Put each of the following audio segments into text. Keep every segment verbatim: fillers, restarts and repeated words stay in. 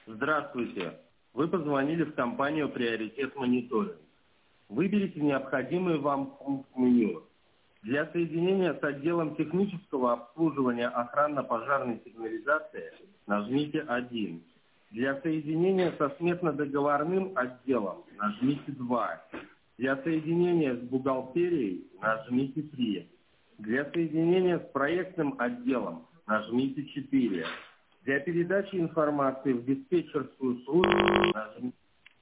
Здравствуйте. Вы позвонили в компанию «Приоритет Мониторинг». Выберите необходимый вам пункт меню. Для соединения с отделом технического обслуживания охранно-пожарной сигнализации нажмите один. Для соединения со сметно-договорным отделом нажмите два. Для соединения с бухгалтерией нажмите три. Для соединения с проектным отделом нажмите четыре. Для передачи информации в диспетчерскую службу нажмите.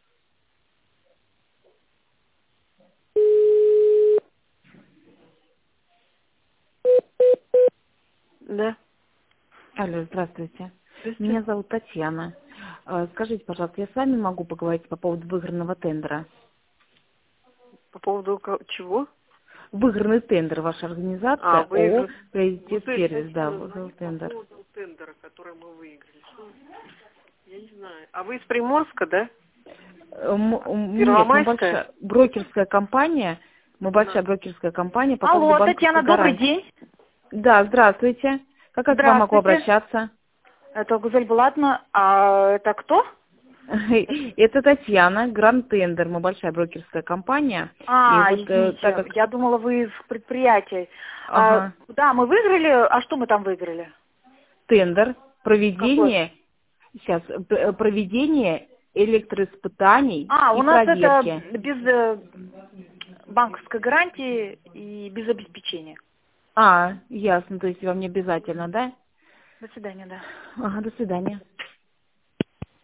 Да. Алло, здравствуйте. Здравствуйте. Меня зовут Татьяна. Э, Скажите, пожалуйста, я с вами могу поговорить по поводу выигранного тендера? По поводу ко- чего? Выигранный тендер, ваша организация, А, вы... ООО «Приоритет Ну, сервис», да, Татьяна, выиграл звонит тендер. По поводу тендера, который мы выиграли. Что? Я не знаю. А вы из Приморска, да? Э, м- м- Нет, мы Первомайская? большая брокерская компания, мы большая брокерская компания по поводу Алло, банковской Татьяна, добрый гарантии. день. Да, здравствуйте. Как я к вам могу Здравствуйте. обращаться? Это Гузель Булатовна. А это кто? Это Татьяна, Гранд Тендер, мы большая брокерская компания. А, И вот, э, извините, так как... я думала, вы из предприятия. Ага. А, да, мы выиграли. А что мы там выиграли? Тендер, проведение, сейчас, п- проведение электроиспытаний А, и у нас проверки. это без э, банковской гарантии и без обеспечения. А, ясно, то есть вам не обязательно, да? До свидания, да. Ага, до свидания.